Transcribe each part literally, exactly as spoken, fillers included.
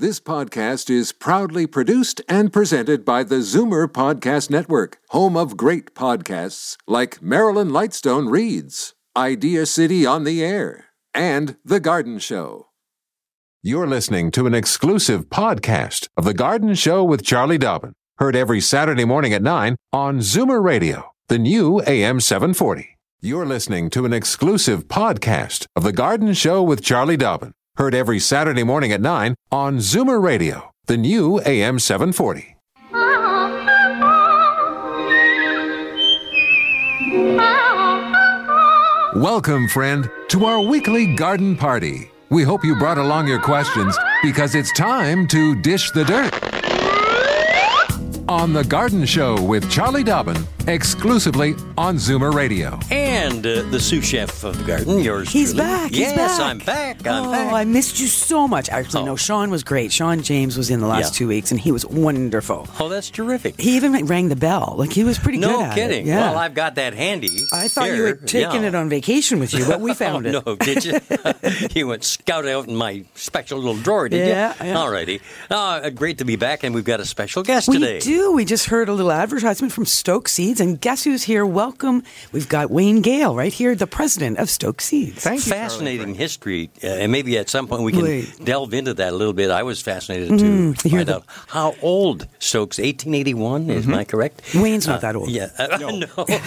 This podcast is proudly produced and presented by the Zoomer Podcast Network, home of great podcasts like Marilyn Lightstone Reads, Idea City on the Air, and The Garden Show. You're listening to an exclusive podcast of The Garden Show with Charlie Dobbin, heard every Saturday morning at nine on Zoomer Radio, the new A M seven forty. You're listening to an exclusive podcast of The Garden Show with Charlie Dobbin, heard every Saturday morning at nine on Zoomer Radio, the new A M seven forty. Welcome, friend, to our weekly garden party. We hope you brought along your questions because it's time to dish the dirt. On The Garden Show with Charlie Dobbin, exclusively on Zoomer Radio. And uh, the sous chef of the garden, yours He's truly. back. He's yes, back. I'm back. I'm oh, back. I missed you so much. Actually, Oh. no, Sean was great. Sean James was in the last Yeah. two weeks, and he was wonderful. Oh, that's terrific. He even rang the bell. Like, he was pretty no good at kidding. it. Yeah. Well, I've got that handy. I thought here. you were taking yeah. it on vacation with you, but we found oh, it. No, did you? You went scout out in my special little drawer, did Yeah, you? yeah. All righty. Uh, great to be back, and we've got a special guest We today. do. We just heard a little advertisement from Stoke Seeds, and guess who's here? Welcome. We've got Wayne Gale right here, the president of Stoke Seeds. Thank you, Fascinating Charlie. history, uh, and maybe at some point we can Wait. delve into that a little bit. I was fascinated to Mm, hear find the- out how old Stokes, eighteen eighty-one, is Mm-hmm. my correct? Wayne's not that old. Yeah, uh, no.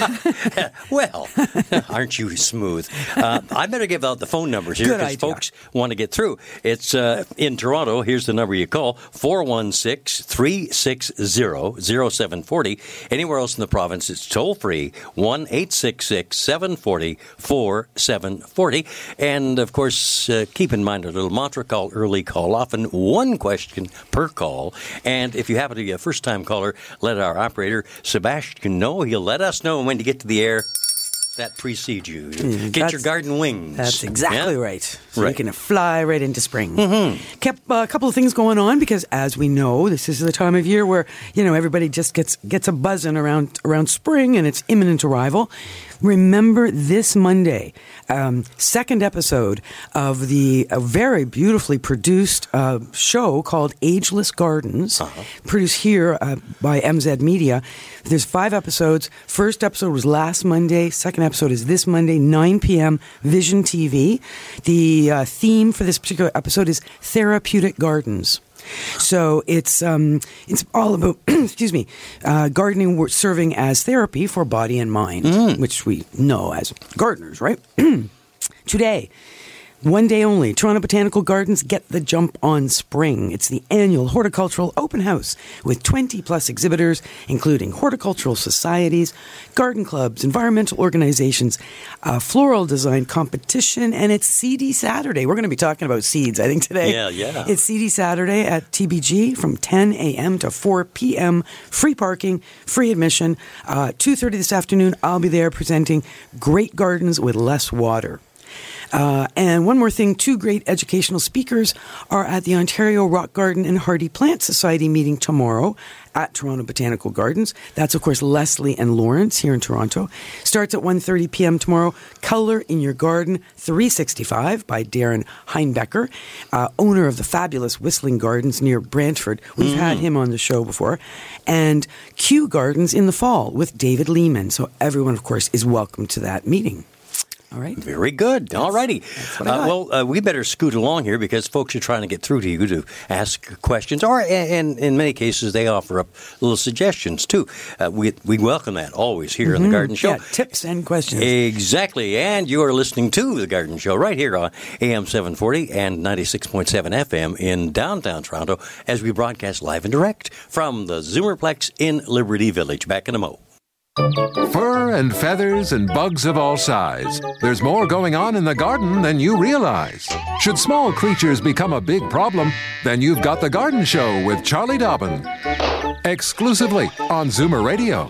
Well, aren't you smooth? Uh, I better give out the phone numbers here Good because idea. folks want to get through. It's uh, in Toronto. Here's the number you call: four one six, three six zero, zero seven four zero. Anywhere else in the province, it's toll free: one eight six six, seven four zero, four seven four zero. And of course, uh, keep in mind our little mantra: call early, call often, one question per call. And if you happen to be a first-time caller, let our operator Sebastian know. He'll let us know when to get to the air. That precedes you. Get your that's- garden wings. That's exactly Yeah? right. So Right. you can fly right into spring. Mm-hmm. Kept uh, a couple of things going on because, as we know, this is the time of year where you know everybody just gets gets a buzzing around around spring and its imminent arrival. Remember this Monday, um, second episode of the uh, very beautifully produced uh, show called Ageless Gardens, Uh-huh. produced here uh, by M Z Media. There's five episodes. First episode was last Monday. Second episode is this Monday, nine p.m., Vision T V. The uh, theme for this particular episode is Therapeutic Gardens. So it's um, it's all about, excuse me, uh, gardening wor- serving as therapy for body and mind, which we know as gardeners, right? Today, one day only, Toronto Botanical Gardens get the jump on spring. It's the annual horticultural open house with twenty plus exhibitors, including horticultural societies, garden clubs, environmental organizations, a floral design competition, and it's Seedy Saturday. We're going to be talking about seeds, I think, today. Yeah, yeah. It's Seedy Saturday at T B G from ten a.m. to four p.m. Free parking, free admission. Uh, two thirty this afternoon, I'll be there presenting Great Gardens with Less Water. Uh, and one more thing, two great educational speakers are at the Ontario Rock Garden and Hardy Plant Society meeting tomorrow at Toronto Botanical Gardens. That's, of course, Leslie and Lawrence here in Toronto. Starts at one thirty p.m. tomorrow. Color in Your Garden three sixty-five by Darren Heinbecker, uh, owner of the fabulous Whistling Gardens near Brantford. We've had him on the show before. And Kew Gardens in the fall with David Lehman. So everyone, of course, is welcome to that meeting. All right. Very good. All righty. what I Uh, got. well, uh, we better scoot along here because folks are trying to get through to you to ask questions, or and in many cases they offer up little suggestions too. Uh, we we welcome that always here on the Garden Show. Yeah, tips and questions. Exactly. And you are listening to the Garden Show right here on A M seven forty and ninety-six point seven F M in downtown Toronto as we broadcast live and direct from the Zoomerplex in Liberty Village. Back in a mo. Fur and feathers and bugs of all size. There's more going on in the garden than you realize. Should small creatures become a big problem, then you've got The Garden Show with Charlie Dobbin. Exclusively on Zoomer Radio.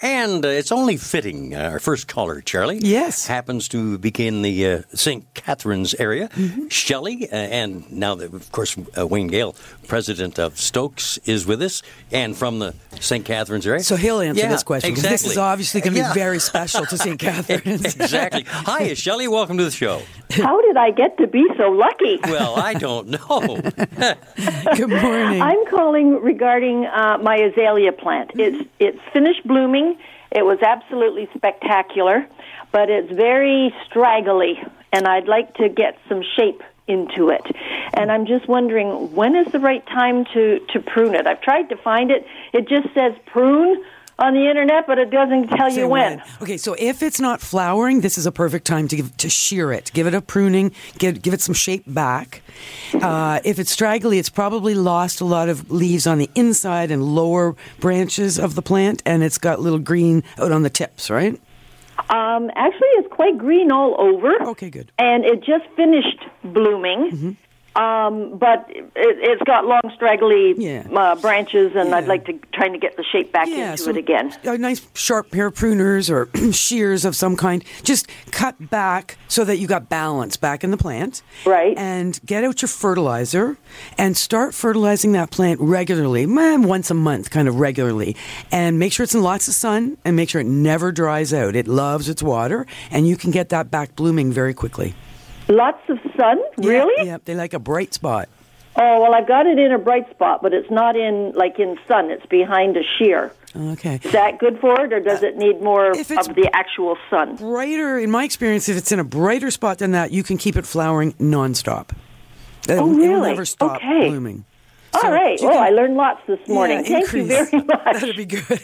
And uh, it's only fitting. Uh, our first caller, Charlie, yes, happens to be in the uh, Saint Catharines area. Mm-hmm. Shelley, uh, and now, that, of course, uh, Wayne Gale, president of Stokes, is with us, and from the Saint Catharines area. So he'll answer yeah, this question. Exactly. This is obviously going to yeah. be very special to Saint Catharines. Exactly. Hi, Shelley. Welcome to the show. How did I get to be so lucky? Well, I don't know. Good morning. I'm calling regarding uh, my azalea plant. It's it's finished blooming. It was absolutely spectacular, but it's very straggly, and I'd like to get some shape into it. And I'm just wondering, when is the right time to, to prune it? I've tried to find it. It just says prune on the internet, but it doesn't tell you when. when. Okay, so if it's not flowering, this is a perfect time to give, to shear it. Give it a pruning, give, give it some shape back. Uh, if it's straggly, it's probably lost a lot of leaves on the inside and lower branches of the plant, and it's got little green out on the tips, right? Um, actually, it's quite green all over. Okay, good. And it just finished blooming. Mm-hmm. Um, but it, it's got long, straggly yeah. uh, branches, and yeah. I'd like to trying to get the shape back yeah, into so it again. A nice sharp pair of pruners or shears of some kind. Just cut back so that you got balance back in the plant. Right. And get out your fertilizer and start fertilizing that plant regularly, once a month, kind of regularly. And make sure it's in lots of sun and make sure it never dries out. It loves its water, and you can get that back blooming very quickly. Lots of sun? Really? Yeah, yeah, they like a bright spot. Oh, well, I've got it in a bright spot, but it's not in, like, in sun. It's behind a shear. Okay. Is that good for it, or does it need more of the actual sun? Brighter, in my experience, if it's in a brighter spot than that, you can keep it flowering nonstop. Oh, really? It'll never stop okay. blooming. All so right. Well, can, I learned lots this morning. Yeah, Thank increase. you very much. That'd be good.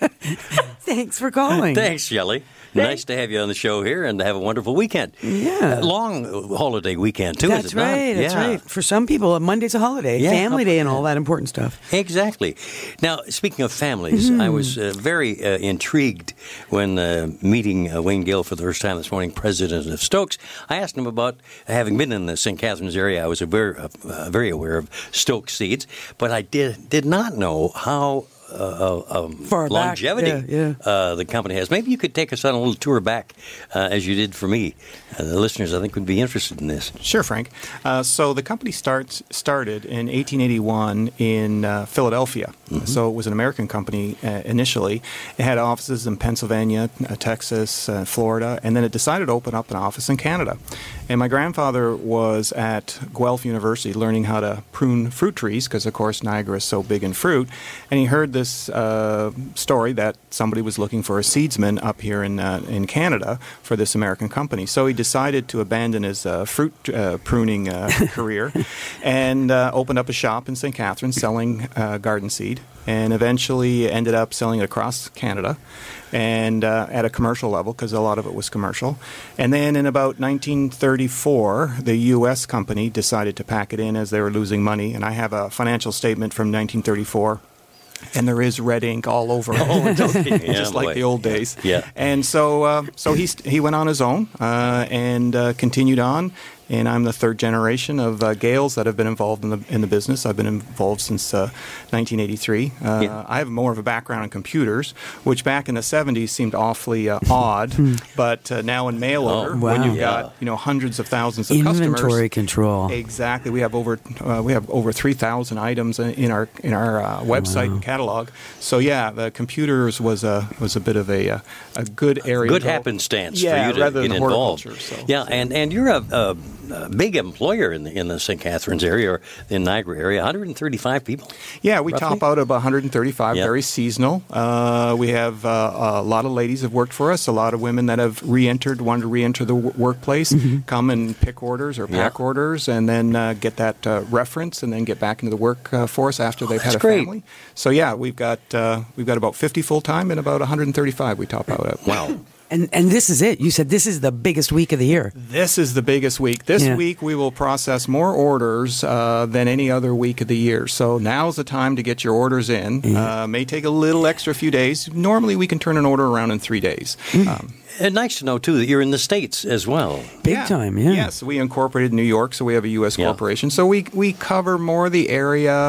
Thanks for calling. Thanks, Shelley. Nice to have you on the show here and to have a wonderful weekend. Yeah. Uh, long holiday weekend, too, That's is it right. not? That's yeah. right. For some people, Monday's a holiday, yeah. family day and all that important stuff. Exactly. Now, speaking of families, mm-hmm. I was uh, very uh, intrigued when uh, meeting uh, Wayne Gale for the first time this morning, president of Stokes. I asked him about, having been in the Saint Catharines area, I was aware, uh, very aware of Stokes seeds, but I did, did not know how Uh, um, Far longevity back. Yeah, yeah. Uh, the company has. Maybe you could take us on a little tour back, uh, as you did for me. Uh, the listeners, I think, would be interested in this. Sure, Frank. Uh, so the company starts started in eighteen eighty-one in uh, Philadelphia. Mm-hmm. So it was an American company uh, initially. It had offices in Pennsylvania, uh, Texas, uh, Florida, and then it decided to open up an office in Canada. And my grandfather was at Guelph University learning how to prune fruit trees because, of course, Niagara is so big in fruit. And he heard this uh, story that somebody was looking for a seedsman up here in uh, in Canada for this American company. So he decided to abandon his uh, fruit uh, pruning uh, career and uh, opened up a shop in Saint Catharines selling uh, garden seed, and eventually ended up selling it across Canada and uh, at a commercial level because a lot of it was commercial. And then in about nineteen thirty-four, the U S company decided to pack it in as they were losing money. And I have a financial statement from nineteen thirty-four. And there is red ink all over it, oh, just yeah, like boy. the old days. Yeah. And so, uh, so he he went on his own uh, and uh, continued on. And I'm the third generation of uh, Gales that have been involved in the in the business. I've been involved since uh, nineteen eighty-three. Uh, yeah. I have more of a background in computers, which back in the seventies seemed awfully uh, odd. But uh, now in mail order, Oh, wow. when you've Yeah. got you know hundreds of thousands of Inventory customers, control. exactly. We have over uh, we have over three thousand items in in our in our uh, website and catalog. So yeah, the computers was a was a bit of a a good area. Good to go. happenstance yeah, for you to rather get than involved. horticulture. So. Yeah, and, and you're a, a, a big employer in the in the Saint Catharines area or the Niagara area. one hundred thirty-five people. Yeah, we roughly? top out of one hundred thirty-five. Yep. Very seasonal. Uh, we have uh, a lot of ladies have worked for us. A lot of women that have re-entered, wanted to re-enter the w- workplace, mm-hmm. come and pick orders or pack Yeah. orders, and then uh, get that uh, reference, and then get back into the workforce uh, after they've That's had a great. family. So yeah, we've got uh, we've got about fifty full time and about one hundred thirty-five we top out at. Wow. And and this is it. You said this is the biggest week of the year. This is the biggest week. This Yeah. week we will process more orders uh, than any other week of the year. So now's the time to get your orders in. Yeah. Uh, may take a little extra few days. Normally we can turn an order around in three days. Um, And nice to know, too, that you're in the States as well. Big time, yeah. Yes, we incorporated in New York, so we have a U S Yeah. corporation. So we we cover more of the area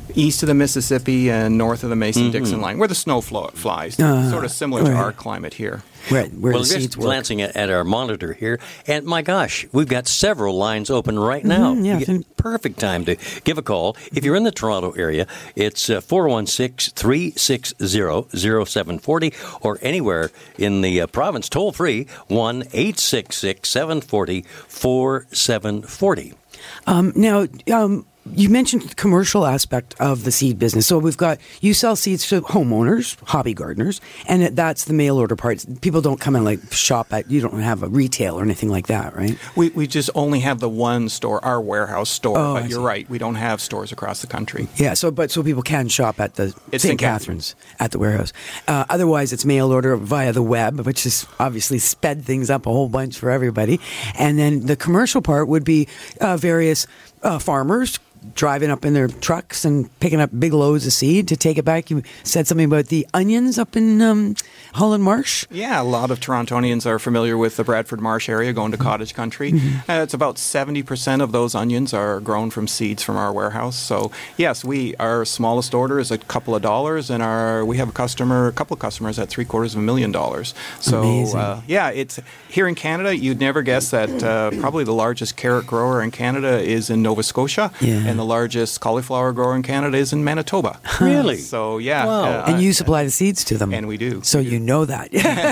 east of the Mississippi and north of the Mason-Dixon mm-hmm. line, where the snow flo- flies. Uh, sort of similar right. to our climate here. Right, where well, the just seeds glancing at, at our monitor here, and my gosh, we've got several lines open right now. Mm-hmm, yeah, you get perfect time to give a call. If you're in the Toronto area, it's uh, four one six, three six zero, zero seven four zero, or anywhere in the uh, province, toll free, one eight six six, seven four zero, four seven four zero. Um, now, um, you mentioned the commercial aspect of the seed business. So we've got, you sell seeds to homeowners, hobby gardeners, and that's the mail order part. People don't come and like shop at, you don't have a retail or anything like that, right? We we just only have the one store, our warehouse store. Oh, but I you're see. right, we don't have stores across the country. Yeah, so but so people can shop at the It's Saint Catharines at the warehouse. Uh, otherwise, it's mail order via the web, which has obviously sped things up a whole bunch for everybody. And then the commercial part would be uh, various uh, farmers driving up in their trucks and picking up big loads of seed to take it back. You said something about the onions up in um, Holland Marsh? Yeah, a lot of Torontonians are familiar with the Bradford Marsh area, going to cottage country. Mm-hmm. Uh, it's about seventy percent of those onions are grown from seeds from our warehouse. So, yes, we our smallest order is a couple of dollars, and our we have a customer, a couple of customers at three quarters of a million dollars. So, uh, yeah, it's here in Canada, you'd never guess that uh, probably the largest carrot grower in Canada is in Nova Scotia. Yeah. And the largest cauliflower grower in Canada is in Manitoba. Really? So, yeah. Wow. Uh, and you supply the seeds to them. And we do. So you know that.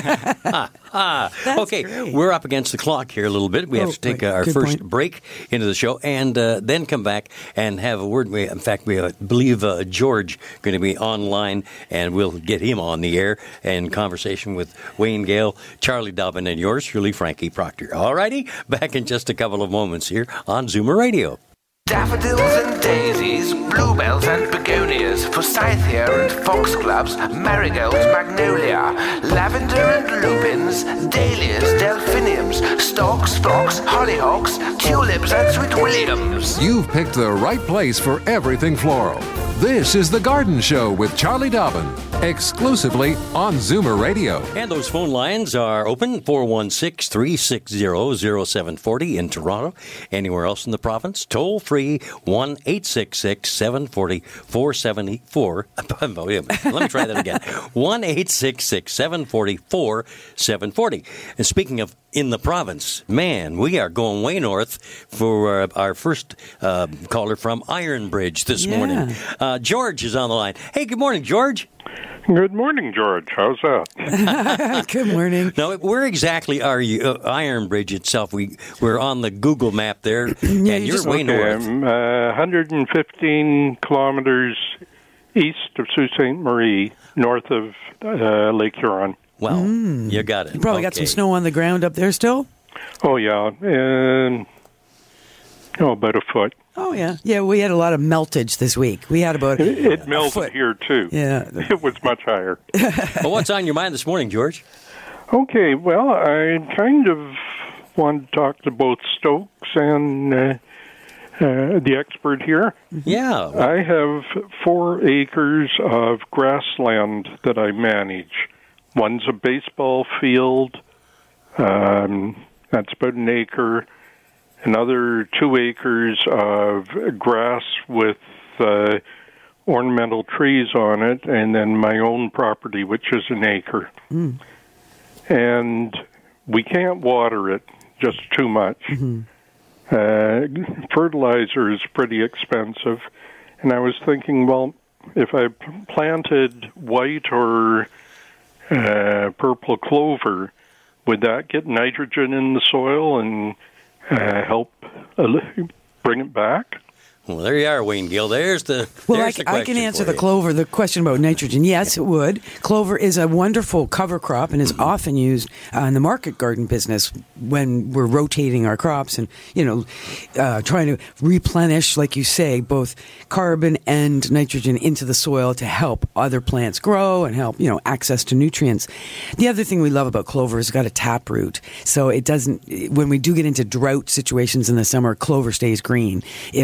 ah, ah. Okay, great. We're up against the clock here a little bit. We have Oh, to take right. uh, our Good first point. break into the show and uh, then come back and have a word. We, in fact, we uh, believe uh, George going to be online, and we'll get him on the air in conversation with Wayne Gale, Charlie Dobbin, and yours truly, Frankie Proctor. All righty, back in just a couple of moments here on Zoomer Radio. Daffodils and daisies, bluebells and begonias, forsythia and foxgloves, marigolds, magnolia, lavender and lupins, dahlias, delphiniums, stalks, phlox, hollyhocks, tulips and sweet williams. You've picked the right place for everything floral. This is The Garden Show with Charlie Dobbin, exclusively on Zoomer Radio. And those phone lines are open, four one six, three six zero, zero seven four zero in Toronto. Anywhere else in the province, toll free, one eight six six, seven four zero, four seven four. Let me try that again. one eight six six, seven four zero, four seven four zero. And speaking of in the province, man, we are going way north for uh, our first uh, caller from Ironbridge this Yeah. morning. Uh, George is on the line. Hey, good morning, George. Good morning, George. How's that? Good morning. Now, where exactly are you? Uh, Ironbridge itself. We we're on the Google map there, Yeah, and you you're just- way Okay, north. I'm uh, one hundred fifteen kilometers east of Sault Ste. Marie, north of uh, Lake Huron. Well, you got it. You probably got some Okay. snow on the ground up there still? Oh, yeah, and oh, about a foot. Oh, yeah. Yeah, we had a lot of meltage this week. We had about It, it a melted foot. here, too. Yeah. It was much higher. Well, what's on your mind this morning, George? Okay, well, I kind of want to talk to both Stokes and uh, uh, the expert here. Yeah. I have four acres of grassland that I manage. One's a baseball field. Um, that's about an acre. Another two acres of grass with uh, ornamental trees on it, and then my own property, which is an acre. Mm. And we can't water it, just too much. Mm-hmm. Uh, fertilizer is pretty expensive. And I was thinking, well, if I planted white or uh, purple clover, would that get nitrogen in the soil and uh, help uh, bring it back? Well, there you are, Wayne Gill. There's the Well, there's I, the I can question answer for the you. clover, the question about nitrogen. Yes, it would. Clover is a wonderful cover crop and is often used uh, in the market garden business when we're rotating our crops and, you know, uh, trying to replenish, like you say, both carbon and nitrogen into the soil to help other plants grow and help, you know, access to nutrients. The other thing we love about clover is it's got a tap root. So it doesn't, when we do get into drought situations in the summer, clover stays green. It finds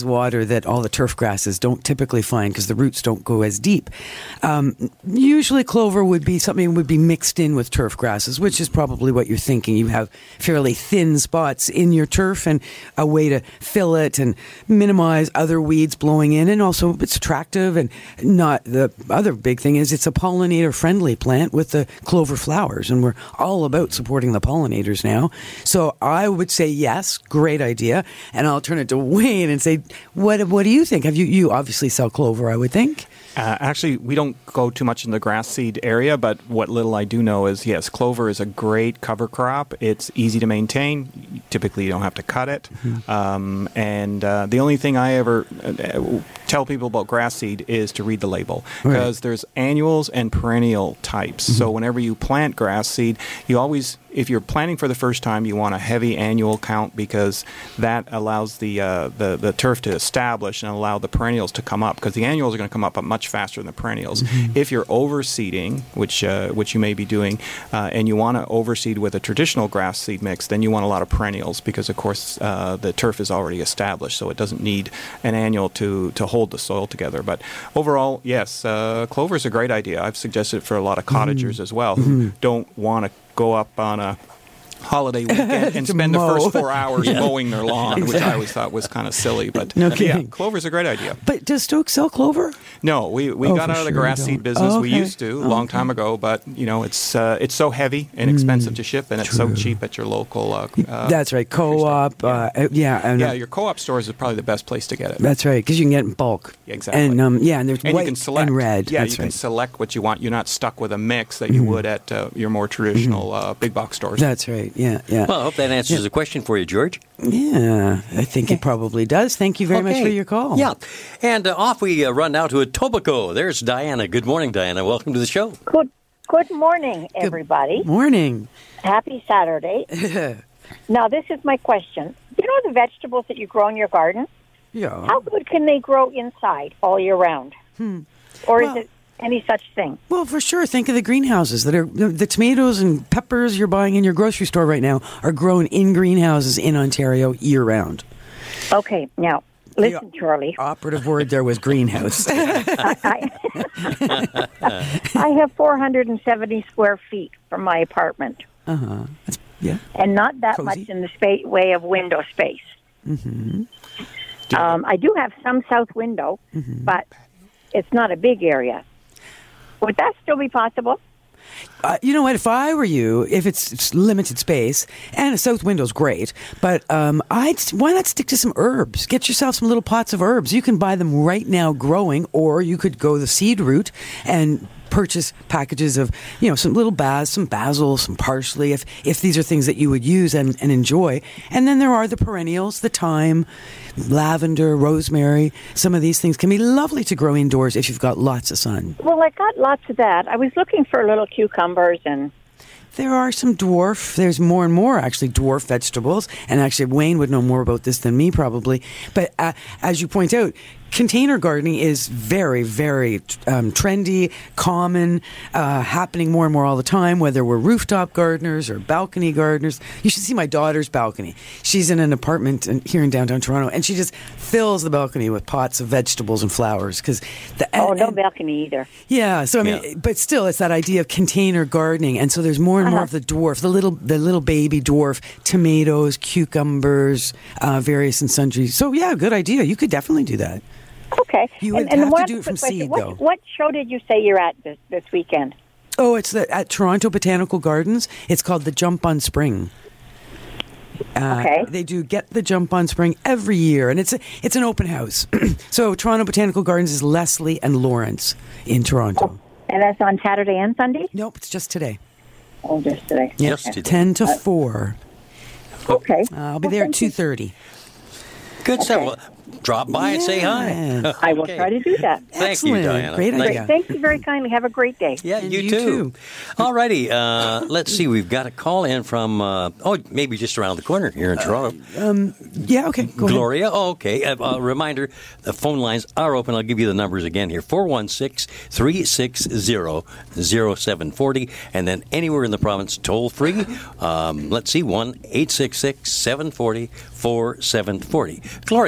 finds water that all the turf grasses don't typically find because the roots don't go as deep. Um, usually clover would be something that would be mixed in with turf grasses, which is probably what you're thinking. You have fairly thin spots in your turf and a way to fill it and minimize other weeds blowing in. And also it's attractive, and not the other big thing is it's a pollinator-friendly plant with the clover flowers, and we're all about supporting the pollinators now. So I would say yes, great idea. And I'll turn it to Wayne and say, what what do you think? Have you you obviously sell clover, I would think. Uh, actually, we don't go too much in the grass seed area, but what little I do know is, yes, clover is a great cover crop. It's easy to maintain. Typically, you don't have to cut it. Mm-hmm. Um, and uh, the only thing I ever uh, tell people about grass seed is to read the label, because right. there's annuals and perennial types. Mm-hmm. So whenever you plant grass seed, you always, if you're planting for the first time, you want a heavy annual count, because that allows the uh, the, the turf to establish and allow the perennials to come up, because the annuals are going to come up much faster than the perennials. Mm-hmm. If you're overseeding, which uh, which you may be doing, uh, and you want to overseed with a traditional grass seed mix, then you want a lot of perennials, because of course uh, the turf is already established, so it doesn't need an annual to, to hold the soil together. But overall, yes, uh, clover is a great idea. I've suggested it for a lot of cottagers mm-hmm. as well, who mm-hmm. don't want to go up on a holiday weekend and spend mow. the first four hours yeah. mowing their lawn, Exactly. which I always thought was kind of silly. But no yeah, clover's a great idea. But does Stoke sell clover? No, we, we oh, got out of the sure grass seed business. oh, okay. We used to a oh, long okay. time ago, but you know it's uh, it's so heavy and expensive mm, to ship, and it's true. so cheap at your local. Uh, uh, that's right, co-op. Yeah, uh, yeah, and, yeah. Your co-op stores is probably the best place to get it. That's right, because you can get it in bulk. Exactly. And um, yeah, and there's and white you can select, and red. Yeah, that's you right. can select what you want. You're not stuck with a mix that you mm. would at uh, your more traditional mm. uh, big box stores. That's right. Yeah, yeah. Well, I hope that answers yeah. the question for you, George. Yeah, I think it probably does. Thank you very okay. much for your call. Yeah, and uh, off we uh, run now to Etobicoke. There's Diana. Good morning, Diana. Welcome to the show. Good Good morning, everybody. Good morning. Happy Saturday. Now, this is my question. You know the vegetables that you grow in your garden? Yeah. How good can they grow inside all year round? Hmm. Or well, is it any such thing? Well, for sure. Think of the greenhouses that are the tomatoes and peppers you're buying in your grocery store right now are grown in greenhouses in Ontario year round. Okay, now listen, the Charlie. Operative word there was greenhouse. I, I, I have four hundred seventy square feet from my apartment. Uh huh. Yeah. And not that Cozy. much in the spa- way of window space. Mm-hmm. Um, I do have some south window, mm-hmm. but it's not a big area. Would that still be possible? Uh, you know what? If I were you, if it's, it's limited space, and a south window's great, but um, I'd why not stick to some herbs? Get yourself some little pots of herbs. You can buy them right now growing, or you could go the seed route and purchase packages of, you know, some little bas, some basil, some parsley, if if these are things that you would use and, and enjoy. And then there are the perennials, the thyme, lavender, rosemary. Some of these things can be lovely to grow indoors if you've got lots of sun. Well, I got lots of that. I was looking for little cucumbers and... There are some dwarf, there's more and more actually dwarf vegetables, and actually Wayne would know more about this than me probably, but uh, as you point out, container gardening is very, very um, trendy, common, uh, happening more and more all the time, whether we're rooftop gardeners or balcony gardeners. You should see my daughter's balcony. She's in an apartment in, here in downtown Toronto, and she just fills the balcony with pots of vegetables and flowers. Cause the, oh, and, no and, balcony either. Yeah, so I mean, yeah. but still, it's that idea of container gardening, and so there's more and more uh-huh. of the dwarf, the little, the little baby dwarf, tomatoes, cucumbers, uh, various and sundry. So yeah, good idea. You could definitely do that. Okay. You would and, and have one to do it from question, seed, what, though. What show did you say you're at this, this weekend? Oh, it's the, at Toronto Botanical Gardens. It's called the Jump on Spring. Uh, okay. They do Get the Jump on Spring every year, and it's a, it's an open house. So Toronto Botanical Gardens is Leslie and Lawrence in Toronto. Oh, and that's on Saturday and Sunday? Nope, it's just today. Oh, just today. Yep, Just today. ten to four. Okay. Uh, I'll be well, there at thank two you. thirty. Good stuff. Well, drop by and say hi. Yeah. I will Okay. try to do that. Thank you, Excellent. Diana. Great Thank idea. you. Thank you very kindly. Have a great day. Yeah, And you, you too. too. All righty. Uh, let's see. We've got a call in from, uh, oh, maybe just around the corner here in Toronto. Um, yeah, okay, go ahead. Gloria. Oh, okay. A uh, reminder, the phone lines are open. I'll give you the numbers again here. four one six, three six zero, zero seven four zero. And then anywhere in the province, toll free. Um, let's see, one eight six six, seven four zero, four seven four zero. Gloria,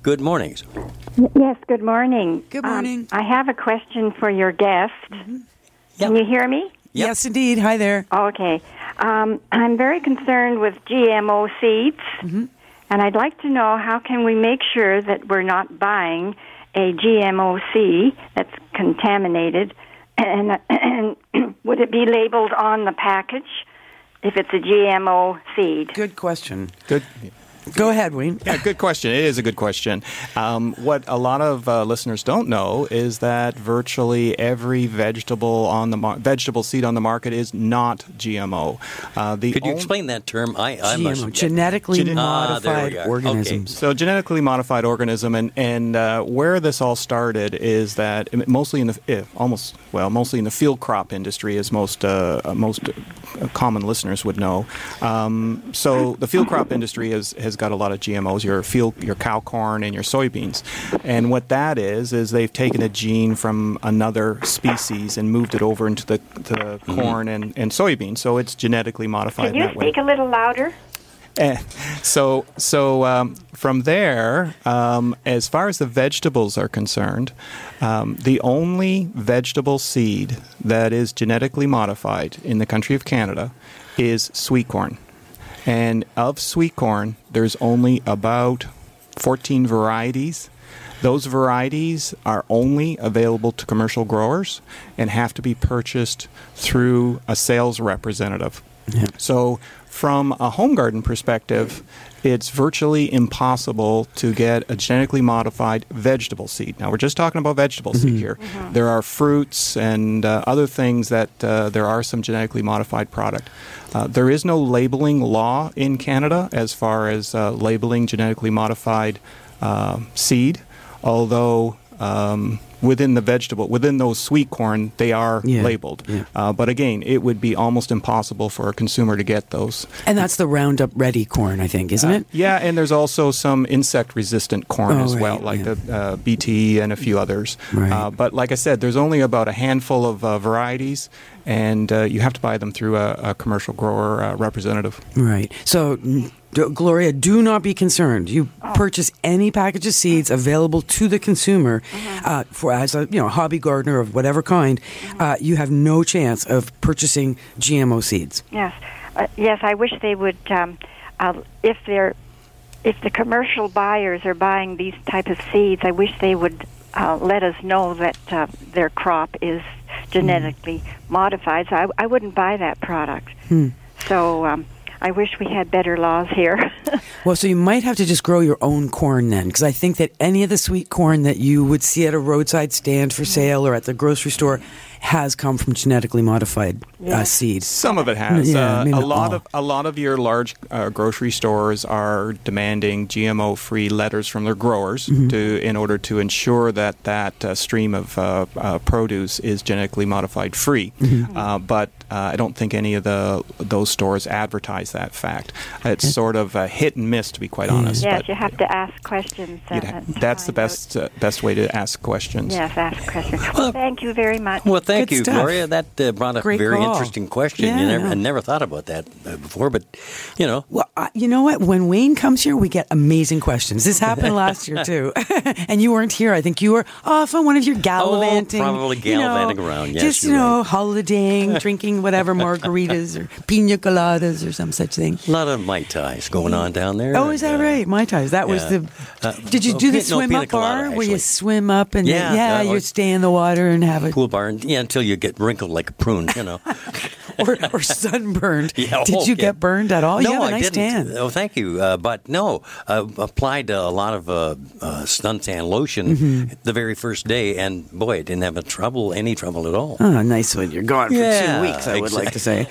Good morning. Yes, good morning. Good morning. Um, I have a question for your guest. Mm-hmm. Can you hear me? Yep. Yes, indeed. Hi there. Okay. Um, I'm very concerned with G M O seeds, mm-hmm. and I'd like to know how can we make sure that we're not buying a G M O seed that's contaminated, and, and would it be labeled on the package if it's a G M O seed? Good question. Good. Go ahead, Wayne. Yeah, good question. It is a good question. Um, what a lot of uh, listeners don't know is that virtually every vegetable on the mar- vegetable seed on the market is not G M O. Uh, the Could you only- explain that term? I, I G M O, must genetically Gene- modified Ah, organisms. Okay. So genetically modified organism, and and uh, where this all started is that mostly in the eh, almost well mostly in the field crop industry, as most uh, most uh, common listeners would know. Um, so the field crop industry has has got a lot of G M Os, your field, your cow corn and your soybeans. And what that is, is they've taken a gene from another species and moved it over into the, the mm-hmm. corn and, and soybeans. So it's genetically modified Can you that way. speak a little louder? Eh, so so um, from there, um, as far as the vegetables are concerned, um, the only vegetable seed that is genetically modified in the country of Canada is sweet corn. And of sweet corn, there's only about fourteen varieties. Those varieties are only available to commercial growers and have to be purchased through a sales representative. Yeah. So from a home garden perspective, it's virtually impossible to get a genetically modified vegetable seed. Now, we're just talking about vegetable mm-hmm. seed here. Mm-hmm. There are fruits and uh, other things that uh, there are some genetically modified product. Uh, there is no labeling law in Canada as far as uh, labeling genetically modified uh, seed, although um, within the vegetable, within those sweet corn, they are yeah. labeled. Yeah. Uh, but again, it would be almost impossible for a consumer to get those. And that's the Roundup Ready corn, I think, isn't uh, it? Yeah, and there's also some insect-resistant corn oh, as right, well, like yeah. the uh, B T and a few others. Right. Uh, but like I said, there's only about a handful of uh, varieties, and uh, you have to buy them through a, a commercial grower uh, representative. Right. So, D- Gloria, do not be concerned. You oh. purchase any package of seeds available to the consumer mm-hmm. uh, for as a you know hobby gardener of whatever kind. Mm-hmm. Uh, you have no chance of purchasing G M O seeds. Yes, uh, yes. I wish they would. Um, uh, if they're if the commercial buyers are buying these type of seeds, I wish they would uh, let us know that uh, their crop is genetically mm. modified. So I, I wouldn't buy that product. Mm. So. Um, I wish we had better laws here. Well, so you might have to just grow your own corn then, because I think that any of the sweet corn that you would see at a roadside stand for sale or at the grocery store has come from genetically modified yeah. uh, seed. Some of it has. Yeah, uh, a lot all. of a lot of your large uh, grocery stores are demanding G M O-free letters from their growers mm-hmm. to in order to ensure that that uh, stream of uh, uh, produce is genetically modified free. Mm-hmm. Uh, but uh, I don't think any of the those stores advertise that fact. It's sort of a hit and miss, to be quite honest. Yes, but you have to ask questions. Uh, ha- that's the best uh, best way to ask questions. Yes, ask questions. Well, thank you very much. Well, thank Good you, stuff. Gloria. That uh, brought up Great a very call. interesting question. Yeah. You never, I never thought about that uh, before, but, you know. Well, uh, you know what? When Wayne comes here, we get amazing questions. This happened last year, too. And you weren't here. I think you were off on one of your gallivanting. Oh, probably gallivanting you know, around, yes. Just, you know, right. holidaying, drinking whatever, margaritas or pina coladas or some such thing. A lot of Mai Tais going on down there. Oh, is that uh, right? Mai Tais. That was yeah. the... Uh, did you oh, do the no, swim pina up colada, bar where actually. you swim up and Yeah, then, yeah, uh, you stay in the water and have a... Pool bar, and, yeah, until you get wrinkled like a prune, you know. or, or sunburned. Yeah, Did oh, you yeah. get burned at all? No, you have a I nice didn't. tan. Oh, thank you. Uh, but no, I applied a lot of uh, uh, suntan lotion Mm-hmm. the very first day, and boy, I didn't have a trouble, any trouble at all. Oh, nice one. You're gone for Yeah, two weeks, I would like to say.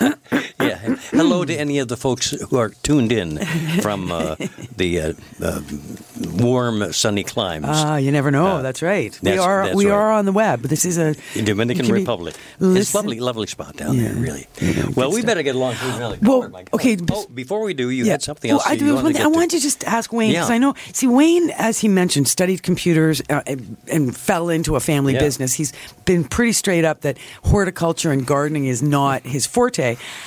Yeah. Hello to any of the folks who are tuned in from uh, the uh, uh, warm, sunny climes. Ah, you never know. Uh, that's right. We that's, are that's we right. are on the web. This is a in Dominican Republic. Listen. It's lovely, lovely spot down Yeah. there, really. Yeah, well, we stuff. better get along to another Well, caller, Mike. okay, Oh, before we do, you yeah. had something well, else. I you do. wanted One to thing. get I to. wanted to just ask Wayne because Yeah. I know. See, Wayne, as he mentioned, studied computers uh, and, and fell into a family Yeah. business. He's been pretty straight up that horticulture and gardening is not his forte. However,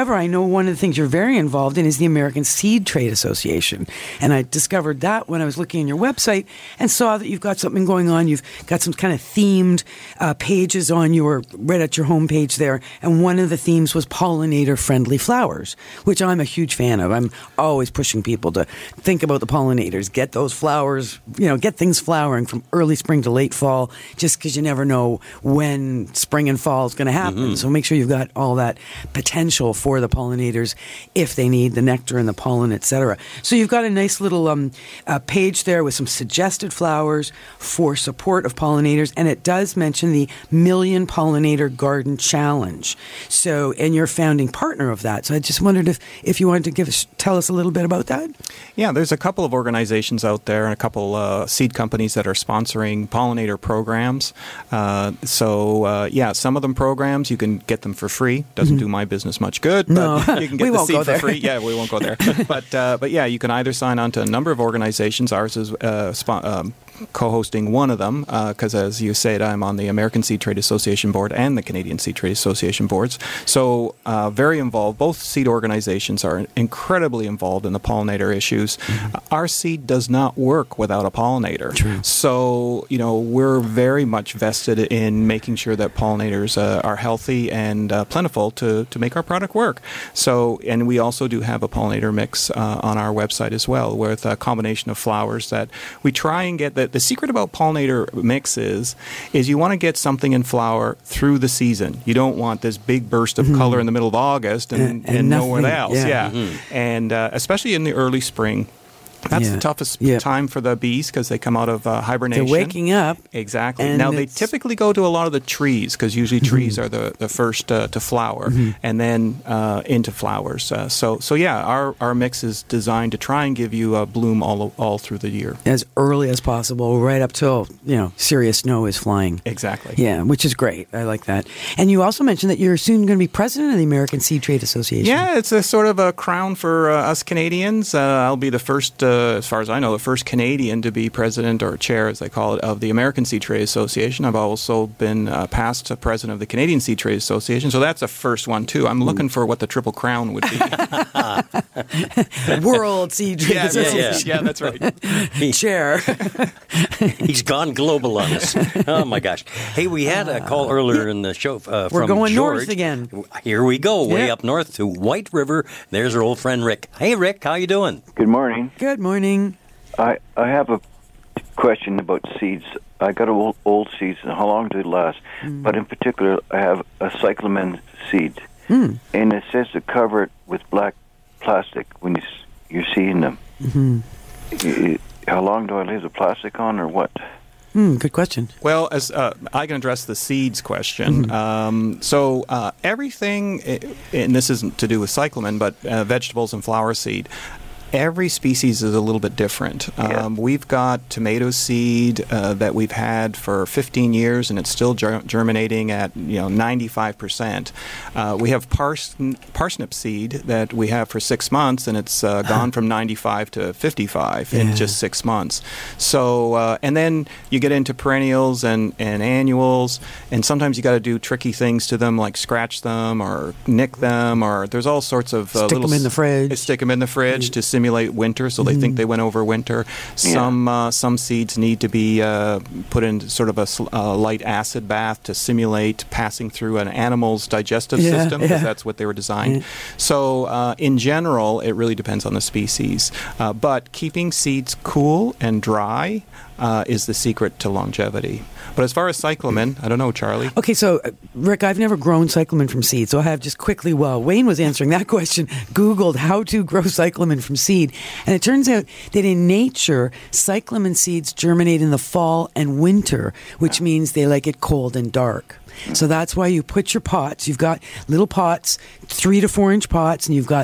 However, I know one of the things you're very involved in is the American Seed Trade Association. And I discovered that when I was looking on your website and saw that you've got something going on. You've got some kind of themed uh, pages on your, right at your homepage there. And one of the themes was pollinator-friendly flowers, which I'm a huge fan of. I'm always pushing people to think about the pollinators, get those flowers, you know, get things flowering from early spring to late fall, just because you never know when spring and fall is going to happen. Mm-hmm. So make sure you've got all that potential for the pollinators if they need the nectar and the pollen, et cetera. So you've got a nice little um, uh, page there with some suggested flowers for support of pollinators, and it does mention the Million Pollinator Garden Challenge. So, and you're founding partner of that. So I just wondered if, if you wanted to give us, tell us a little bit about that. Yeah, there's a couple of organizations out there and a couple uh, seed companies that are sponsoring pollinator programs. Uh, so, uh, yeah, some of them programs, you can get them for free. Doesn't mm-hmm. do my business much good, but no. you can get we the won't seed go for there. free. Yeah, we won't go there. but, uh, but yeah, you can either sign on to a number of organizations. Ours is uh, spo- um, co-hosting one of them because, uh, as you said, I'm on the American Seed Trade Association board and the Canadian Seed Trade Association boards. So uh, very involved. Both seed organizations are incredibly involved in the pollinator issues. Mm-hmm. Uh, our seed does not work without a pollinator. True. So, you know, we're very much vested in making sure that pollinators uh, are healthy and uh, plentiful to, to make our product work. So, and we also do have a pollinator mix uh, on our website as well with a combination of flowers that we try and get that. The secret about pollinator mixes is you want to get something in flower through the season. You don't want this big burst of mm-hmm. color in the middle of August and, and, and, and nothing, nowhere else. Yeah, yeah. Mm-hmm. And uh, especially in the early spring. That's yeah. the toughest yeah. time for the bees because they come out of uh, hibernation. They're waking up. Exactly. Now, they typically go to a lot of the trees because usually trees mm-hmm. are the, the first uh, to flower mm-hmm. and then uh, into flowers. Uh, so, so yeah, our, our mix is designed to try and give you a bloom all all through the year. As early as possible, right up till, you know, serious snow is flying. Exactly. Yeah, which is great. I like that. And you also mentioned that you're soon going to be president of the American Seed Trade Association. Yeah, it's a sort of a crown for uh, us Canadians. Uh, I'll be the first, uh, as far as I know, the first Canadian to be president or chair, as they call it, of the American Seed Trade Association. I've also been uh, past president of the Canadian Seed Trade Association, so that's a first one, too. I'm looking for what the triple crown would be. World Seed Trade yeah, Association. Yeah, yeah, that's right. Chair. He's gone global on us. Oh, my gosh. Hey, we had a call earlier in the show uh, from We're going George. north again. Here we go, way yeah. up north to White River. There's our old friend Rick. Hey, Rick, how you doing? Good morning. Good morning. I, I have a question about seeds. I got old, old seeds, and how long do they last? Mm. But in particular, I have a cyclamen seed, mm. and it says to cover it with black plastic when you, you're seeing them. Mm-hmm. It, how long do I leave the plastic on, or what? Mm, good question. Well, as uh, I can address the seeds question. Mm-hmm. Um, so uh, everything, and this isn't to do with cyclamen, but uh, vegetables and flower seed, every species is a little bit different. Yeah. Um, we've got tomato seed uh, that we've had for fifteen years, and it's still ger- germinating at you know ninety-five percent. Uh, we have pars- parsnip seed that we have for six months, and it's uh, gone from ninety-five to fifty-five yeah. in just six months. So, uh, and then you get into perennials and, and annuals, and sometimes you got to do tricky things to them, like scratch them or nick them, or there's all sorts of uh, stick little them in the fridge. S- stick them in the fridge mm-hmm. to simulate winter, so they mm. think they went over winter. Some yeah. uh, some seeds need to be uh, put in sort of a uh, light acid bath to simulate passing through an animal's digestive yeah, system, because yeah. that's what they were designed. Yeah. So uh, in general, it really depends on the species. Uh, but keeping seeds cool and dry uh, is the secret to longevity. But as far as cyclamen, I don't know, Charlie. Okay, so, uh, Rick, I've never grown cyclamen from seed, so I have just quickly, while Wayne was answering that question, Googled how to grow cyclamen from seed. And it turns out that in nature, cyclamen seeds germinate in the fall and winter, which means they like it cold and dark. So that's why you put your pots. You've got little pots, three to four inch pots, and you've got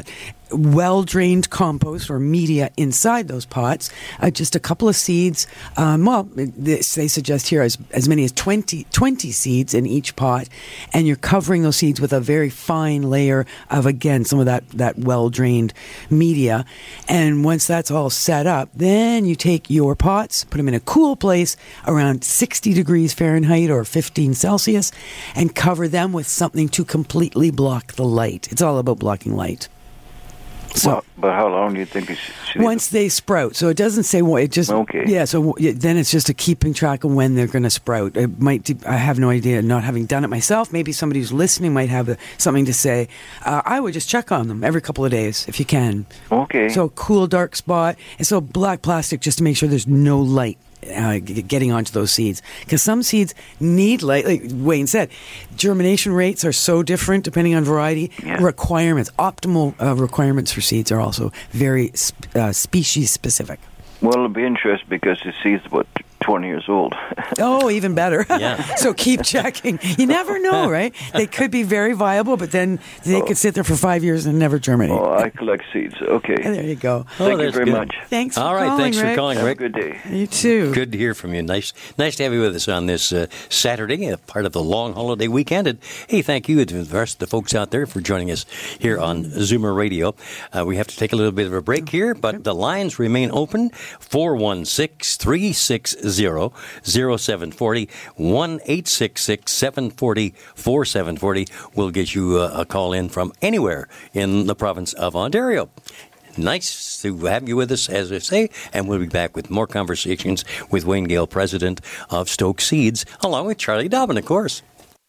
well-drained compost or media inside those pots, uh, just a couple of seeds. Um, well, this, they suggest here as, as many as twenty, twenty seeds in each pot, and you're covering those seeds with a very fine layer of, again, some of that, that well-drained media. And once that's all set up, then you take your pots, put them in a cool place around sixty degrees Fahrenheit or fifteen Celsius, and cover them with something to completely block the light. It's all about blocking light. So, well, but how long do you think it should? Once they sprout, so it doesn't say what it just. Okay. Yeah, so then it's just a keeping track of when they're going to sprout. It might. I have no idea. Not having done it myself, maybe somebody who's listening might have a, something to say. Uh, I would just check on them every couple of days if you can. Okay. So cool, dark spot, and so black plastic just to make sure there's no light. Uh, getting onto those seeds, because some seeds need light. Like Wayne said, germination rates are so different depending on variety. Yeah. Requirements, optimal uh, requirements for seeds are also very uh, species specific. Well, it'll be interesting because the seed's about twenty years old. Oh, even better. Yeah. So keep checking. You never know, right? They could be very viable, but then they oh. could sit there for five years and never germinate. Oh, I collect seeds. Okay. There you go. Thank Oh, you very good. much. Thanks for All right, calling, thanks for Rick. calling, Have a Rick. good day. You too. Good to hear from you. Nice nice to have you with us on this uh, Saturday, a part of the long holiday weekend. And hey, thank you to the rest of the folks out there for joining us here on Zoomer Radio. Uh, we have to take a little bit of a break here, but the lines remain open. four one six, three six zero, zero seven four zero, one eight six six, seven four zero, four seven four zero. We'll get you a, a call in from anywhere in the province of Ontario. Nice to have you with us, as I say, and we'll be back with more conversations with Wayne Gale, president of Stoke Seeds, along with Charlie Dobbin, of course.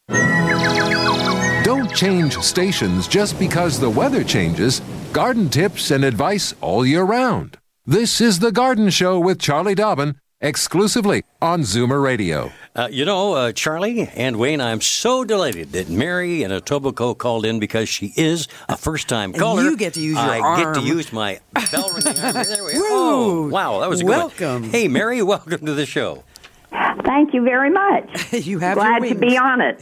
Don't change stations just because the weather changes. Garden tips and advice all year round. This is The Garden Show with Charlie Dobbin, exclusively on Zoomer Radio. Uh, you know, uh, Charlie and Wayne, I'm so delighted that Mary in Etobicoke called in because she is a first-time And caller. you get to use your I arm. get to use my bell ringing arm. There we go. Woo! Oh, wow, that was a good Welcome. one. Hey, Mary, welcome to the show. Thank you very much. You have Glad your to be wings. on it.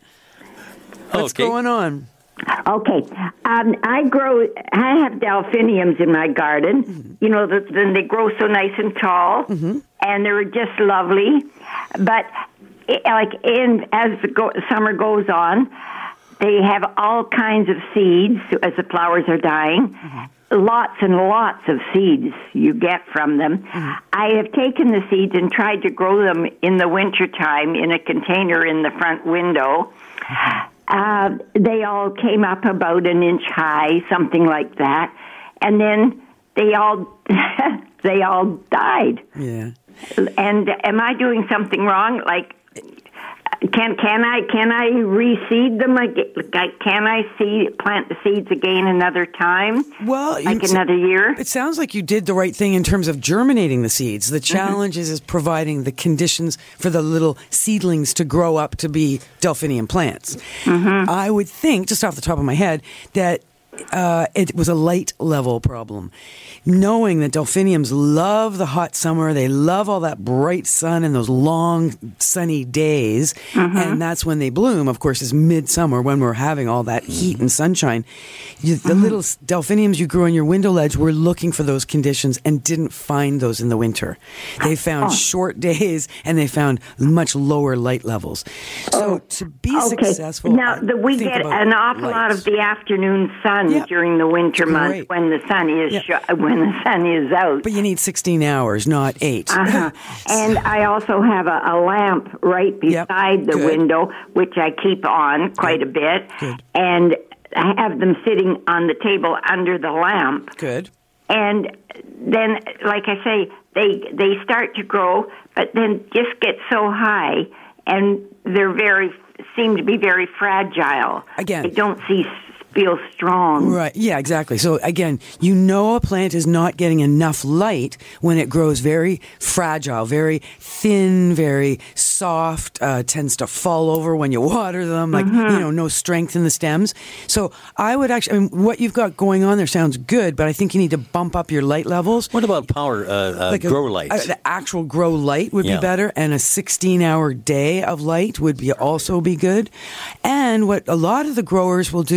What's Okay. going on? Okay, um, I grow. I have delphiniums in my garden. Mm-hmm. You know, the, the, they grow so nice and tall, Mm-hmm. and they're just lovely. But it, like in as the go, summer goes on, they have all kinds of seeds as the flowers are dying. Mm-hmm. Lots and lots of seeds you get from them. Mm-hmm. I have taken the seeds and tried to grow them in the wintertime in a container in the front window. Uh, they all came up about an inch high, something like that, and then they all they all died. Yeah. And am I doing something wrong? Like, can can I can I reseed them? Like, can I seed plant the seeds again another time? Well, like you- another year. It sounds like you did the right thing in terms of germinating the seeds. The challenge is, is providing the conditions for the little seedlings to grow up to be delphinium plants. I would think, just off the top of my head, that uh, it was a light level problem. Knowing that delphiniums love the hot summer, they love all that bright sun and those long sunny days, and that's when they bloom. Of course, is midsummer when we're having all that heat and sunshine. You, the little s- delphiniums you grew on your window ledge were looking for those conditions and didn't find those in the winter. They found short days and they found much lower light levels. So to be Okay. successful, Now, I the, we think get about an awful light. lot of the afternoon sun Yeah. during the winter Great. months when the sun is Yeah. sh- when the sun is out. But you need sixteen hours, not eight. Uh-huh. And I also have a, a lamp right Yep. beside the Good. window, which I keep on quite a bit. Good. And I have them sitting on the table under the lamp. Good. And then, like I say, they they start to grow, but then just get so high, and they're very seem to be very fragile. Again. they don't see feel strong. Right. Yeah, exactly. So again, you know a plant is not getting enough light when it grows very fragile, very thin, very soft, uh, tends to fall over when you water them, like, Mm-hmm. you know, no strength in the stems. So I would actually, I mean, what you've got going on there sounds good, but I think you need to bump up your light levels. What about power uh, uh, Like a- grow lights? a- the actual grow light would Yeah. be better, and a sixteen-hour day of light would be also be good. And what a lot of the growers will do,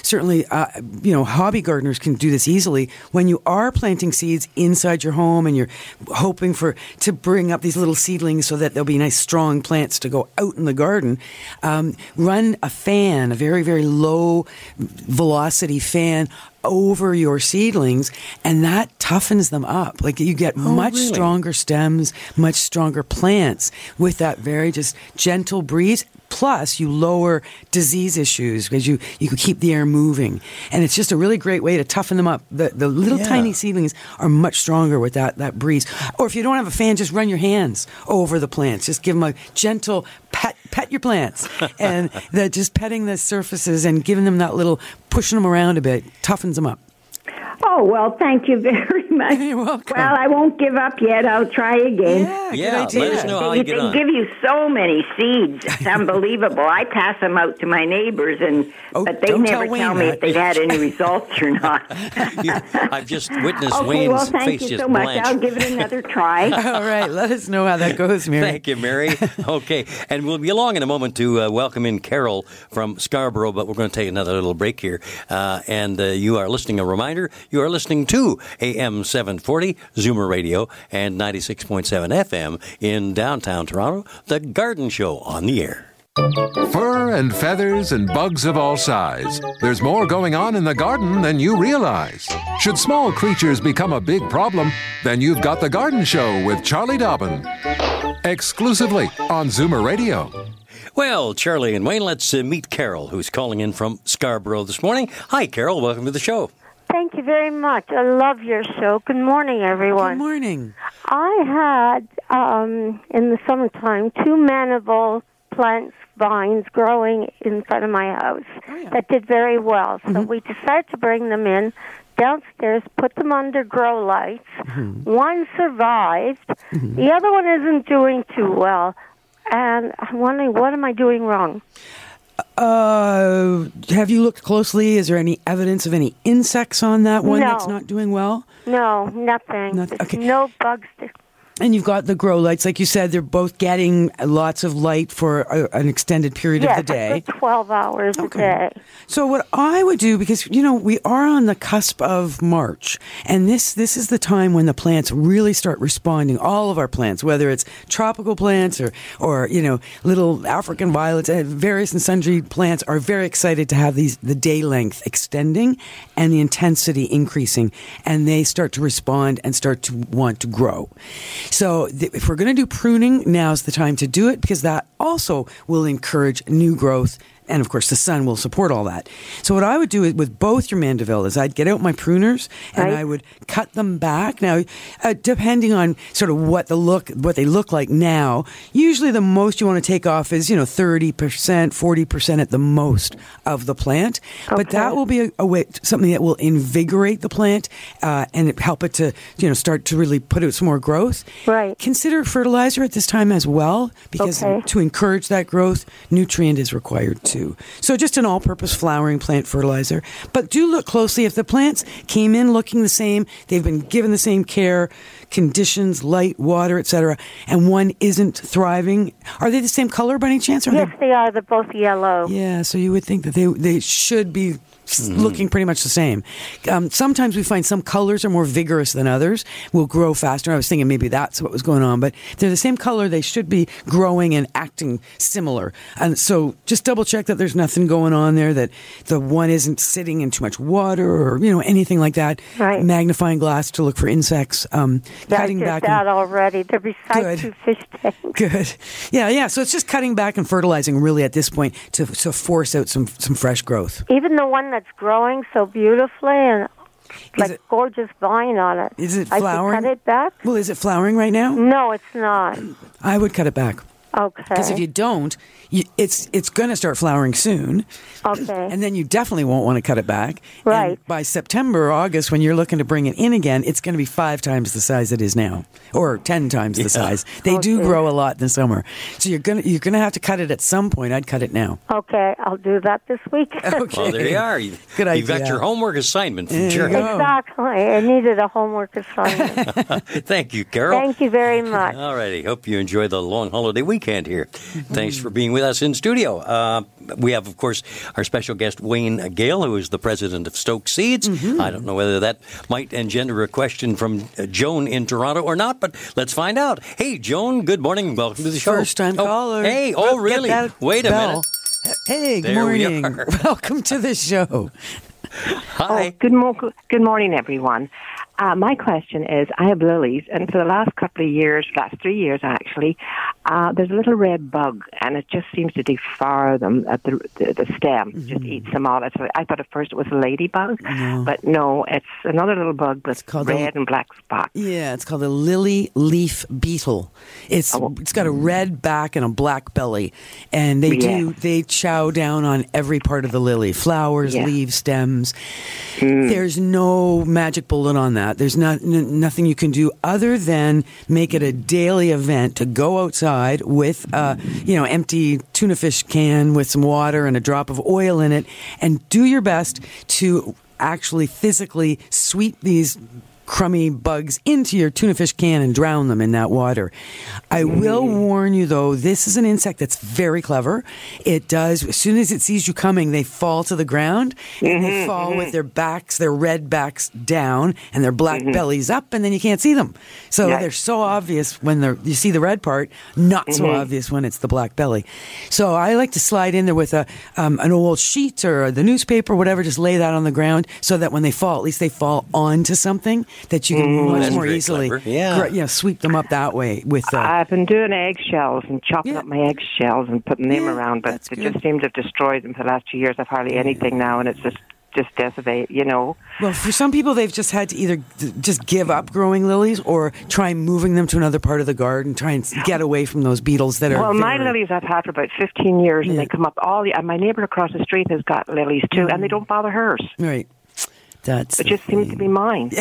certainly, uh, you know, hobby gardeners can do this easily. When you are planting seeds inside your home and you're hoping for to bring up these little seedlings so that there'll be nice, strong plants to go out in the garden, um, run a fan, a very, very low velocity fan over your seedlings, and that toughens them up. Like you get Oh, much really? stronger stems, much stronger plants with that very just gentle breeze. Plus, you lower disease issues because you, you can keep the air moving. And it's just a really great way to toughen them up. The, the little Yeah. tiny seedlings are much stronger with that, that breeze. Or if you don't have a fan, just run your hands over the plants. Just give them a gentle pet, pet your plants. And the, just petting the surfaces and giving them that little, pushing them around a bit, toughens them up. Oh, well, thank you very much. You're welcome. Well, I won't give up yet. I'll try again. Yeah, Yeah, good idea. let us know how They, you get they on. give you so many seeds. It's unbelievable. I pass them out to my neighbors, and Oh, but they don't never tell Wayne tell me that. if they've had any results or not. You- I've just witnessed Okay, Wayne's well, thank face you just so much. blanch. I'll give it another try. All right, let us know how that goes, Mary. Thank you, Mary. Okay, and we'll be along in a moment to uh, welcome in Carol from Scarborough, but we're going to take another little break here. Uh, and uh, you are listening, a reminder, you are listening to A M seven forty, Zoomer Radio, and ninety-six point seven F M in downtown Toronto, The Garden Show on the air. Fur and feathers and bugs of all size. There's more going on in the garden than you realize. Should small creatures become a big problem, then you've got The Garden Show with Charlie Dobbin. Exclusively on Zoomer Radio. Well, Charlie and Wayne, let's uh, meet Carol, who's calling in from Scarborough this morning. Hi, Carol. Welcome to the show. Thank you very much. I love your show. Good morning, everyone. Good morning. I had, um, in the summertime, two manival plants, vines growing in front of my house Oh, yeah. that did very well. So Mhm. we decided to bring them in downstairs, put them under grow lights. Mhm. One survived. Mhm. The other one isn't doing too well. And I'm wondering, what am I doing wrong? Uh, have you looked closely? Is there any evidence of any insects on that one No. that's not doing well? No, nothing. Nothing- There's okay. no bugs. There. And you've got the grow lights, like you said, they're both getting lots of light for a, an extended period Yes, of the day. a good twelve hours Okay. a day. So what I would do, because you know we are on the cusp of March, and this this is the time when the plants really start responding. All of our plants, whether it's tropical plants or or you know little African violets, and various and sundry plants, are very excited to have these the day length extending and the intensity increasing, and they start to respond and start to want to grow. So th- if we're going to do pruning, now's the time to do it, because that also will encourage new growth. And of course, the sun will support all that. So what I would do with both your mandeville is I'd get out my pruners and Right. I would cut them back. Now, uh, depending on sort of what the look, what they look like now, usually the most you want to take off is you know thirty percent, forty percent at the most of the plant. But Okay. that will be a, a way, something that will invigorate the plant uh, and it help it to you know start to really put out some more growth. Right. Consider fertilizer at this time as well, because Okay. to encourage that growth, nutrient is required too. So just an all-purpose flowering plant fertilizer. But do look closely. If the plants came in looking the same, they've been given the same care, conditions, light, water, et cetera, and one isn't thriving, are they the same color by any chance? Or are Yes, they are. They're both yellow. they, yeah, so you would think that they they should be s looking pretty much the same. Um, sometimes we find some colors are more vigorous than others, will grow faster. I was thinking maybe that's what was going on, but if they're the same color, they should be growing and acting similar. And so just double check that there's nothing going on there, that the one isn't sitting in too much water or, you know, anything like that. Right. Magnifying glass to look for insects. Um, Yeah, cutting I did back. that and- already. They're beside Good. two fish tanks. Good. Yeah, yeah. So it's just cutting back and fertilizing really at this point to, to force out some, some fresh growth. Even the one that's growing so beautifully and like it- gorgeous vine on it. Is it I should flowering? cut it back? Well, is it flowering right now? No, it's not. I would cut it back. Okay. Because if you don't, you, it's it's going to start flowering soon. Okay. And then you definitely won't want to cut it back. Right. And by September or August, when you're looking to bring it in again, it's going to be five times the size it is now, or ten times the size. They do Okay. grow a lot in the summer, so you're gonna you're gonna have to cut it at some point. I'd cut it now. Okay, I'll do that this week. Okay. Well, there you are. You, Good You've got idea. your homework assignment from There you Jerry. go. Exactly. I needed a homework assignment. Thank you, Carol. Thank you very much. All righty. Hope you enjoy the long holiday weekend. weekend here. Mm-hmm. Thanks for being with us in studio. Uh, we have, of course, our special guest, Wayne Gale, who is the president of Stoke Seeds. Mm-hmm. I don't know whether that might engender a question from uh, Joan in Toronto or not, but let's find out. Hey, Joan, good morning. Welcome to the show. First time oh, caller. Hey, oh, really? Wait a bell. minute. Hey, good there morning. We are. Welcome to the show. Hi. Oh, good, mo- good morning, everyone. Uh, my question is, I have lilies, and for the last couple of years, last three years actually, uh, there's a little red bug, and it just seems to devour them at the the, the stem, mm-hmm. just eats them all. So I thought at first it was a ladybug, no. but no, it's another little bug with red a, and black spots. Yeah, it's called a lily leaf beetle. It's oh. It's got a red back and a black belly, and they yeah. do they chow down on every part of the lily: flowers, yeah. leaves, stems. Mm. There's no magic bullet on that. There's not n- nothing you can do other than make it a daily event to go outside with a you know empty tuna fish can with some water and a drop of oil in it, and do your best to actually physically sweep these crummy bugs into your tuna fish can and drown them in that water. I will warn you, though, this is an insect that's very clever. It does, as soon as it sees you coming, they fall to the ground, and they fall with their backs, their red backs down, and their black bellies up, and then you can't see them. So yes. they're so obvious when they're, you see the red part, not mm-hmm. so obvious when it's the black belly. So I like to slide in there with a um, an old sheet or the newspaper, whatever, just lay that on the ground so that when they fall, at least they fall onto something that you can mm, much more easily yeah. you know, sweep them up that way. With uh, I've been doing eggshells and chopping yeah. up my eggshells and putting them yeah, around, but it good. just seems to have destroyed them for the last two years. I've hardly anything now, and it's just just decimate, you know. Well, for some people, they've just had to either d- just give up growing lilies or try moving them to another part of the garden, try and get away from those beetles that are. Well, very... my lilies I've had for about fifteen years, yeah. and they come up all the. And my neighbour across the street has got lilies too, mm. and they don't bother hers. Right. That's it just seems to be mine.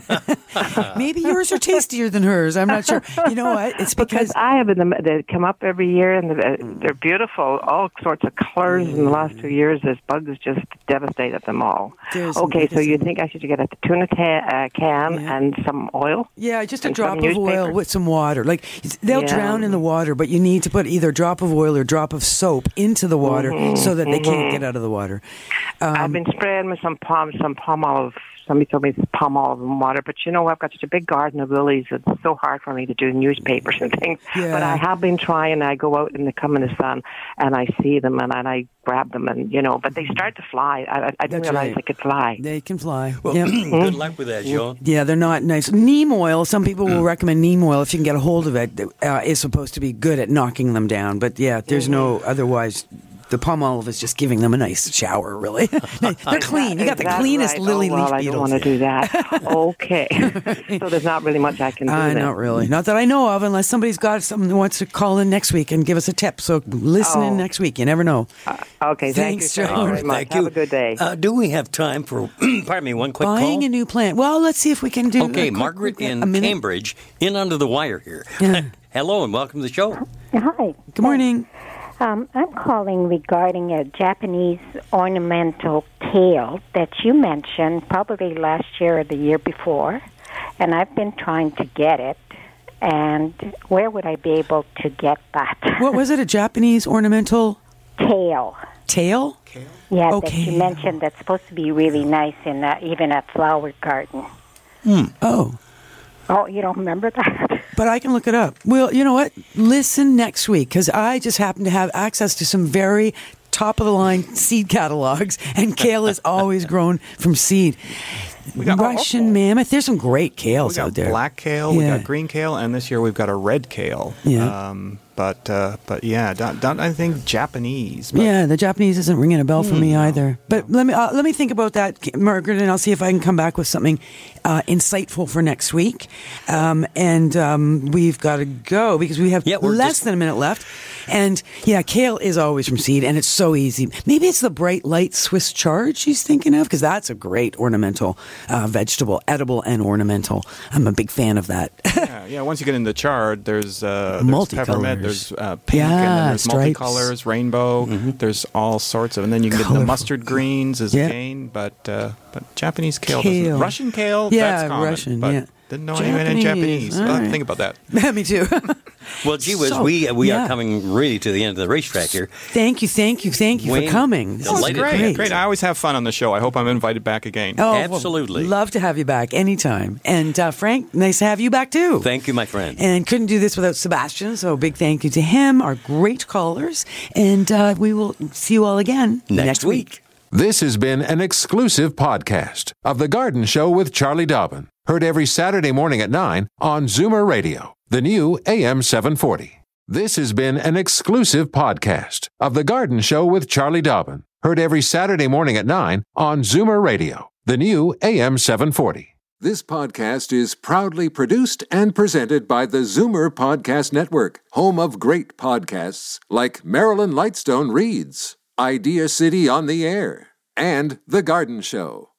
Maybe yours are tastier than hers. I'm not sure. You know what? It's because, because I have them. They come up every year, and they're, they're beautiful, all sorts of colors. In the last two years, this bug has just devastated them all. There's okay, so you think I should get a tuna ta- uh, can yeah. and some oil? Yeah, just a and drop of oil with some water. Like they'll yeah. drown in the water, but you need to put either a drop of oil or a drop of soap into the water mm-hmm, so that they mm-hmm. can't get out of the water. Um, I've been spraying with some palm, some palm olive. Somebody told me it's palm olive and water, but you know, I've got such a big garden of lilies. It's so hard for me to do newspapers and things. Yeah. But I have been trying. I go out and they come in the sun, and I see them, and, and I grab them, and you know. But they start to fly. I, I didn't That's realize right. they could fly. They can fly. Well, yep. good luck with that, Joan. Yeah, they're not nice. Neem oil, some people will recommend neem oil if you can get a hold of it, uh, is supposed to be good at knocking them down. But yeah, there's no otherwise. The palm olive is just giving them a nice shower, really. They're clean. You got the cleanest right? lily oh, well, leaf I beetles. don't want to do that. Okay. So there's not really much I can do Uh, then. not really. Not that I know of, unless somebody's got something that wants to call in next week and give us a tip. So listen Oh. in next week. You never know. Uh, okay, thank Thanks, you so Joan. very much. Thank Have you. a good day. Uh, do we have time for, pardon me, one quick Buying call? a new plant. Well, let's see if we can do Okay, a quick- Margaret quick- in a minute. Cambridge, in under the wire here. Yeah. Hello and welcome to the show. Hi. Good morning. Um, I'm calling regarding a Japanese ornamental kale that you mentioned probably last year or the year before, and I've been trying to get it. And where would I be able to get that? What was it? A Japanese ornamental Kale. tail? Yeah, Okay. that you mentioned that's supposed to be really nice in a, even a flower garden. Hmm. Oh. Oh, you don't remember that? But I can look it up. Well, you know what? Listen next week, because I just happen to have access to some very top-of-the-line seed catalogs, and kale is always grown from seed. We got Russian mammoth. There's some great kales we got out there. black kale, we Yeah. got green kale, and this year we've got a red kale. Yeah. Um, but uh, but yeah, don't, don't I think Japanese? But Yeah, the Japanese isn't ringing a bell for Mm, me no, either. But let me uh, let me think about that, Margaret, and I'll see if I can come back with something uh, insightful for next week. Um, and um, we've got to go because we have Yeah, we're less just- than a minute left. And yeah, kale is always from seed, and it's so easy. Maybe it's the bright light Swiss chard she's thinking of, because that's a great ornamental uh, vegetable, edible and ornamental. I'm a big fan of that. yeah, yeah, once you get into the chard, there's, uh, there's Multicolours. peppermint, there's uh, pink, Yeah, and then there's stripes. multicolors, rainbow. There's all sorts of, and then you can get Colorful. the mustard greens as Yeah. again. But uh, but Japanese kale, Kale. doesn't- Russian kale, Yeah, that's common. Russian, but yeah. Didn't know anyone in Japanese. I'll have to right. think about that. Me too. Well, gee whiz, So, we, we yeah. are coming really to the end of the racetrack here. Thank you, thank you, thank you Wayne, for coming. This Oh, is it's delighted. great. great. I always have fun on the show. I hope I'm invited back again. Oh, well, Absolutely. love to have you back anytime. And uh, Frank, nice to have you back too. Thank you, my friend. And couldn't do this without Sebastian, so a big thank you to him, our great callers. And uh, we will see you all again Next next, week. week. This has been an exclusive podcast of The Garden Show with Charlie Dobbin. Heard every Saturday morning at nine on Zoomer Radio, the new A M seven forty. This has been an exclusive podcast of The Garden Show with Charlie Dobbin. Heard every Saturday morning at nine on Zoomer Radio, the new A M seven forty. This podcast is proudly produced and presented by the Zoomer Podcast Network, home of great podcasts like Marilyn Lightstone Reads, Idea City on the Air, and The Garden Show.